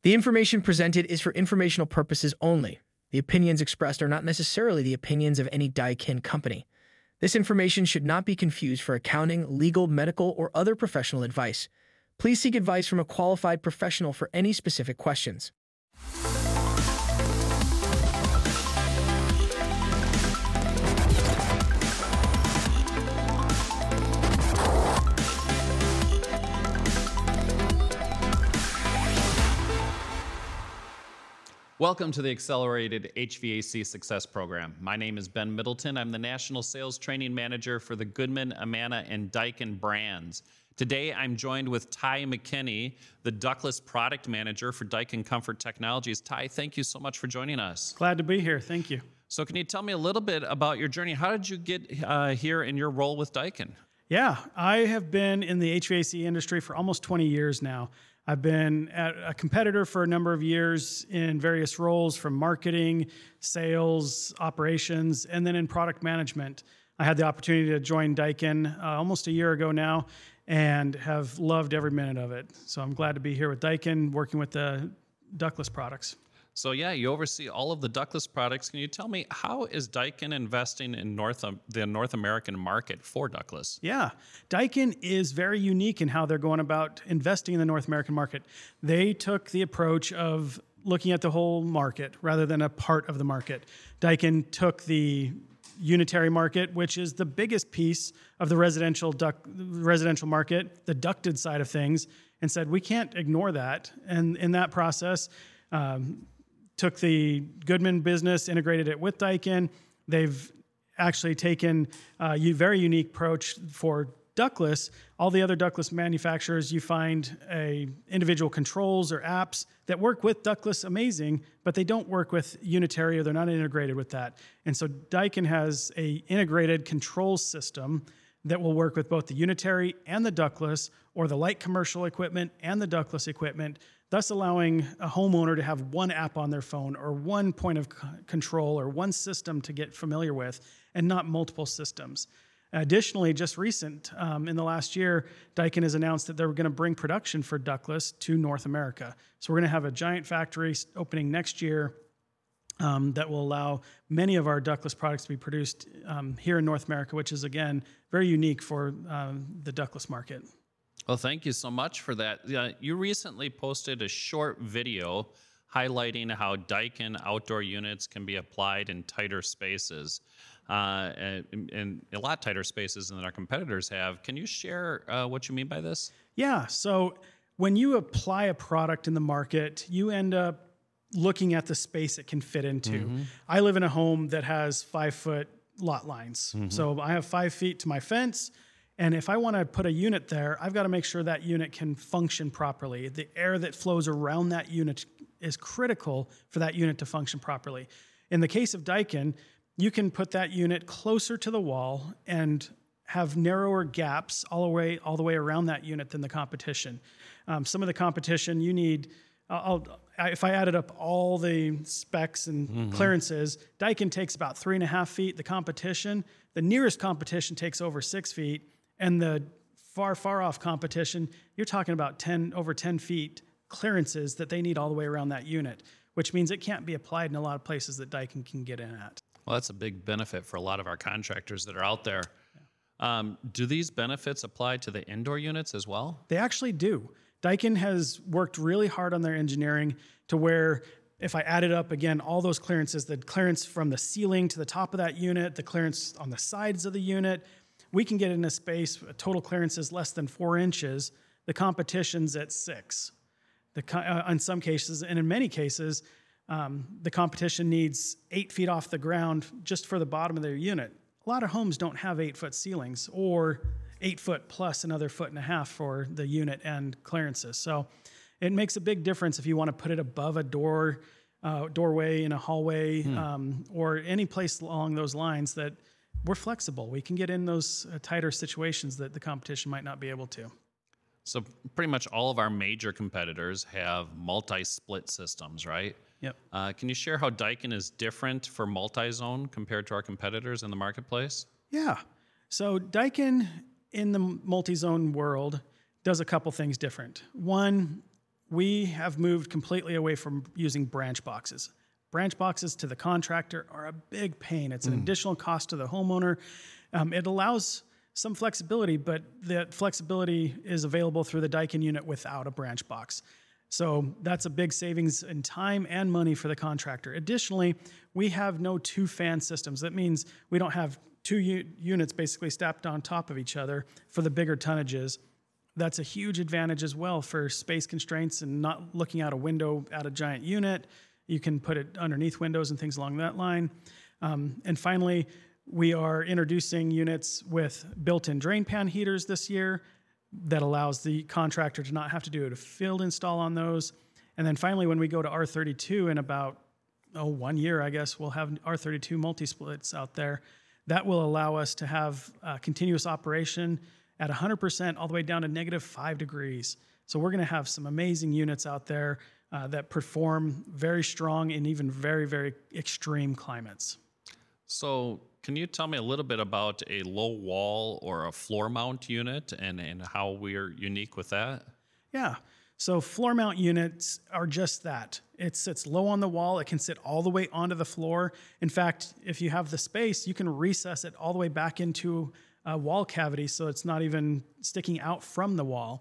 The information presented is for informational purposes only. The opinions expressed are not necessarily the opinions of any Daikin company. This information should not be confused for accounting, legal, medical, or other professional advice. Please seek advice from a qualified professional for any specific questions. Welcome to the Accelerated HVAC Success Program. My name is Ben Middleton. I'm the National Sales Training Manager for the Goodman, Amana, and Daikin brands. Today, I'm joined with Ty McKinney, the Ductless Product Manager for Daikin Comfort Technologies. Ty, thank you so much for joining us. Glad to be here. Thank you. So can you tell me a little bit about your journey? How did you get here in your role with Daikin? Yeah, I have been in the HVAC industry for almost 20 years now. I've been at a competitor for a number of years in various roles, from marketing, sales, operations, and then in product management. I had the opportunity to join Daikin almost a year ago now and have loved every minute of it. So I'm glad to be here with Daikin, working with the ductless products. So yeah, you oversee all of the ductless products. Can you tell me, how is Daikin investing in the North American market for ductless? Yeah, Daikin is very unique in how they're going about investing in the North American market. They took the approach of looking at the whole market rather than a part of the market. Daikin took the unitary market, which is the biggest piece of the residential market, the ducted side of things, and said, we can't ignore that. And in that process, took the Goodman business, integrated it with Daikin. They've actually taken a very unique approach for ductless. All the other ductless manufacturers, you find individual controls or apps that work with ductless amazing, but they don't work with unitary, or they're not integrated with that. And so Daikin has a integrated control system that will work with both the unitary and the ductless, or the light commercial equipment and the ductless equipment, thus allowing a homeowner to have one app on their phone, or one point of control, or one system to get familiar with, and not multiple systems. Additionally, just in the last year, Daikin has announced that they're going to bring production for ductless to North America. So we're going to have a giant factory opening next year that will allow many of our ductless products to be produced here in North America, which is, again, very unique for the ductless market. Well, thank you so much for that. You recently posted a short video highlighting how Daikin outdoor units can be applied in tighter spaces, and a lot tighter spaces than our competitors have. Can you share what you mean by this? Yeah. So when you apply a product in the market, you end up looking at the space it can fit into. Mm-hmm. I live in a home that has 5-foot lot lines. Mm-hmm. So I have 5 feet to my fence. And if I want to put a unit there, I've got to make sure that unit can function properly. The air that flows around that unit is critical for that unit to function properly. In the case of Daikin, you can put that unit closer to the wall and have narrower gaps all the way around that unit than the competition. Some of the competition, you need, if I added up all the specs and clearances, Daikin takes about 3.5 feet. The nearest competition takes over 6 feet. And the far off competition, you're talking about over 10 feet clearances that they need all the way around that unit, which means it can't be applied in a lot of places that Daikin can get in at. Well, that's a big benefit for a lot of our contractors that are out there. Yeah. Do these benefits apply to the indoor units as well? They actually do. Daikin has worked really hard on their engineering to where, if I added up, again, all those clearances, the clearance from the ceiling to the top of that unit, the clearance on the sides of the unit, we can get in a space, a total clearance is less than 4 inches. The competition's at 6. In some cases, and in many cases, the competition needs 8 feet off the ground just for the bottom of their unit. A lot of homes don't have 8-foot ceilings, or 8 foot plus another 1.5 feet for the unit and clearances. So it makes a big difference if you want to put it above a doorway in a hallway, or any place along those lines that we're flexible. We can get in those tighter situations that the competition might not be able to. So pretty much all of our major competitors have multi-split systems, right? Yep. Can you share how Daikin is different for multi-zone compared to our competitors in the marketplace? Yeah. So Daikin in the multi-zone world does a couple things different. One, we have moved completely away from using branch boxes. Branch boxes to the contractor are a big pain. It's an additional cost to the homeowner. It allows some flexibility, but that flexibility is available through the Daikin unit without a branch box. So that's a big savings in time and money for the contractor. Additionally, we have no two-fan systems. That means we don't have two units basically stacked on top of each other for the bigger tonnages. That's a huge advantage as well for space constraints and not looking out a window at a giant unit. You can put it underneath windows and things along that line. And finally, we are introducing units with built-in drain pan heaters this year that allows the contractor to not have to do a field install on those. And then finally, when we go to R32 in about 1 year, I guess, we'll have R32 multi-splits out there. That will allow us to have continuous operation at 100% all the way down to -5 degrees. So we're going to have some amazing units out there that perform very strong in even very, very extreme climates. So can you tell me a little bit about a low wall or a floor mount unit and how we're unique with that? Yeah. So floor mount units are just that. It sits low on the wall. It can sit all the way onto the floor. In fact, if you have the space, you can recess it all the way back into a wall cavity so it's not even sticking out from the wall.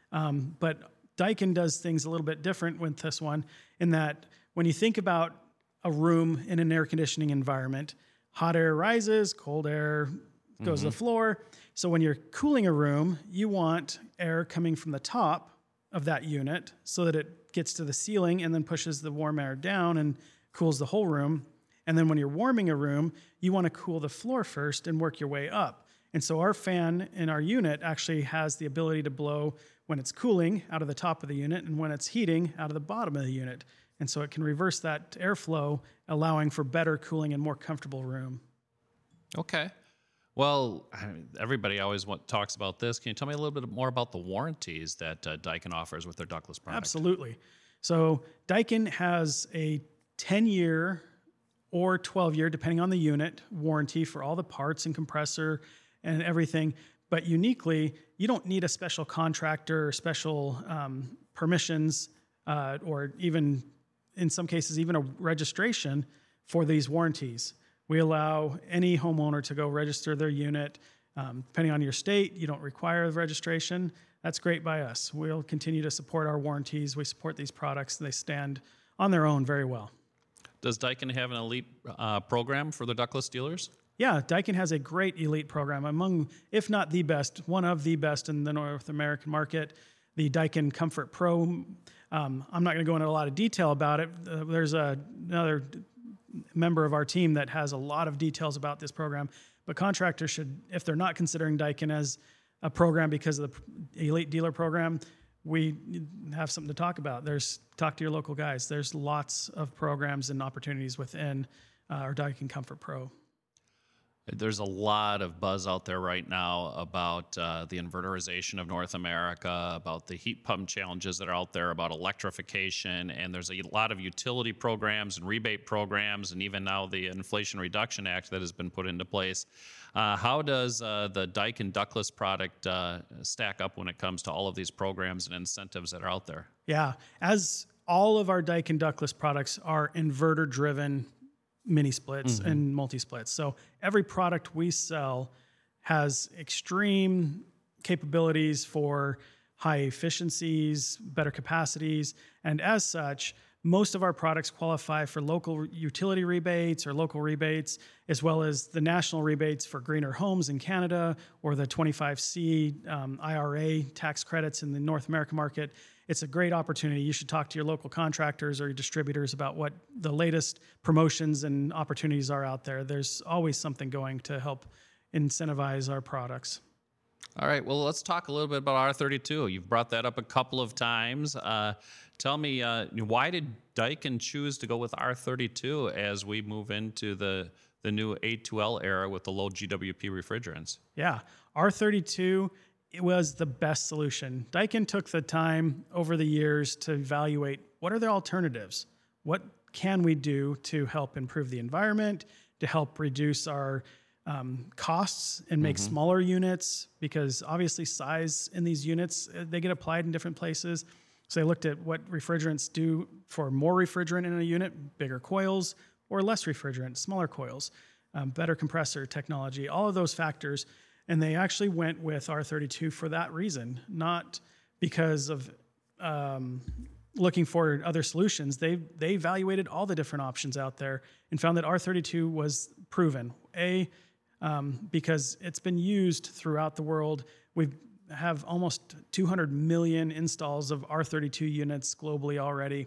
But Daikin does things a little bit different with this one in that when you think about a room in an air conditioning environment, hot air rises, cold air goes to the floor. So when you're cooling a room, you want air coming from the top of that unit so that it gets to the ceiling and then pushes the warm air down and cools the whole room. And then when you're warming a room, you want to cool the floor first and work your way up. And so our fan in our unit actually has the ability to blow when it's cooling out of the top of the unit and when it's heating out of the bottom of the unit. And so it can reverse that airflow, allowing for better cooling and more comfortable room. Okay. Well, everybody always talks about this. Can you tell me a little bit more about the warranties that Daikin offers with their ductless product? Absolutely. So Daikin has a 10-year or 12-year, depending on the unit, warranty for all the parts and compressor and everything. But uniquely, you don't need a special contractor or special permissions or even, in some cases, even a registration for these warranties. We allow any homeowner to go register their unit. Depending on your state, you don't require the registration. That's great by us. We'll continue to support our warranties. We support these products. They stand on their own very well. Does Daikin have an elite program for the ductless dealers? Yeah, Daikin has a great elite program, among, if not the best, one of the best in the North American market, the Daikin Comfort Pro. I'm not going to go into a lot of detail about it. There's another member of our team that has a lot of details about this program, but contractors should, if they're not considering Daikin as a program because of the elite dealer program, we have something to talk about. Talk to your local guys. There's lots of programs and opportunities within our Daikin Comfort Pro. There's a lot of buzz out there right now about the inverterization of North America, about the heat pump challenges that are out there, about electrification, and there's a lot of utility programs and rebate programs, and even now the Inflation Reduction Act that has been put into place. How does the Daikin ductless product stack up when it comes to all of these programs and incentives that are out there? Yeah, as all of our Daikin ductless products are inverter-driven mini splits and multi splits. So every product we sell has extreme capabilities for high efficiencies, better capacities, and as such, most of our products qualify for local utility rebates or local rebates, as well as the national rebates for greener homes in Canada or the 25C IRA tax credits in the North American market. It's a great opportunity. You should talk to your local contractors or your distributors about what the latest promotions and opportunities are out there. There's always something going to help incentivize our products. All right, well, let's talk a little bit about R32. You've brought that up a couple of times. Tell me, why did Daikin choose to go with R32 as we move into the new A2L era with the low GWP refrigerants? Yeah, R32, it was the best solution. Daikin took the time over the years to evaluate what are the alternatives? What can we do to help improve the environment, to help reduce our costs and make smaller units? Because obviously size in these units, they get applied in different places. So they looked at what refrigerants do for more refrigerant in a unit, bigger coils, or less refrigerant, smaller coils, better compressor technology, all of those factors. And they actually went with R32 for that reason, not because of looking for other solutions. They evaluated all the different options out there and found that R32 was proven. Because it's been used throughout the world. We have almost 200 million installs of R32 units globally already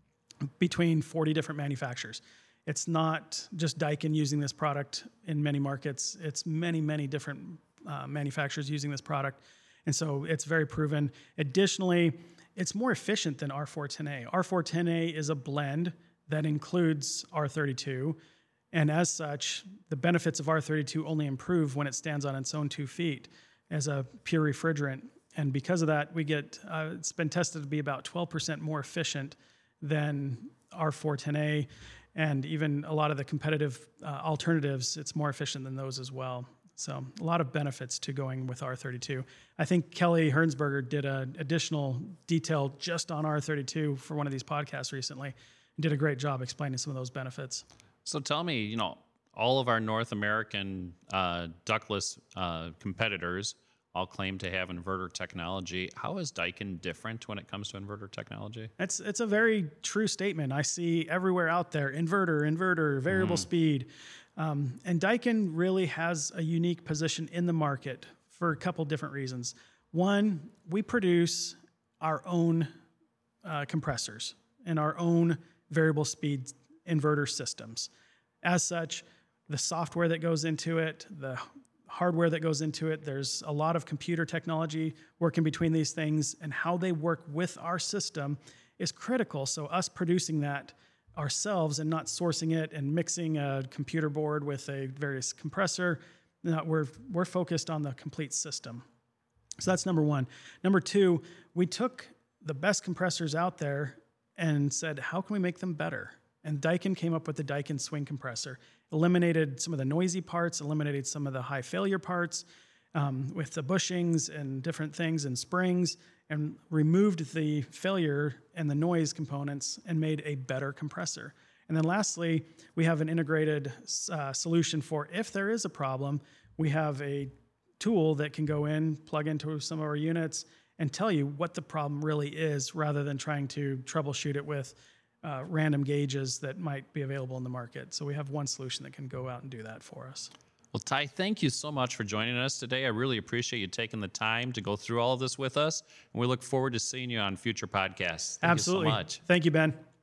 between 40 different manufacturers. It's not just Daikin using this product in many markets. It's many, many different manufacturers using this product. And so it's very proven. Additionally, it's more efficient than R410A. R410A is a blend that includes R32. And as such, the benefits of R32 only improve when it stands on its own 2 feet as a pure refrigerant. And because of that, we get, it's been tested to be about 12% more efficient than R410A. And even a lot of the competitive alternatives, it's more efficient than those as well. So a lot of benefits to going with R32. I think Kelly Hernsberger did an additional detail just on R32 for one of these podcasts recently and did a great job explaining some of those benefits. So tell me, all of our North American ductless competitors all claim to have inverter technology. How is Daikin different when it comes to inverter technology? It's a very true statement. I see everywhere out there, inverter, variable speed. And Daikin really has a unique position in the market for a couple different reasons. One, we produce our own compressors and our own variable speed inverter systems. As such, the software that goes into it, the hardware that goes into it, there's a lot of computer technology working between these things, and how they work with our system is critical. So us producing that ourselves and not sourcing it and mixing a computer board with a various compressor, we're focused on the complete system. So that's number one. Number two, we took the best compressors out there and said, how can we make them better? And Daikin came up with the Daikin swing compressor, eliminated some of the noisy parts, eliminated some of the high failure parts with the bushings and different things and springs, and removed the failure and the noise components and made a better compressor. And then lastly, we have an integrated solution for if there is a problem, we have a tool that can go in, plug into some of our units, and tell you what the problem really is, rather than trying to troubleshoot it with random gauges that might be available in the market. So we have one solution that can go out and do that for us. Well, Ty, thank you so much for joining us today. I really appreciate you taking the time to go through all of this with us, and we look forward to seeing you on future podcasts. Thank Absolutely. you so much. Thank you, Ben.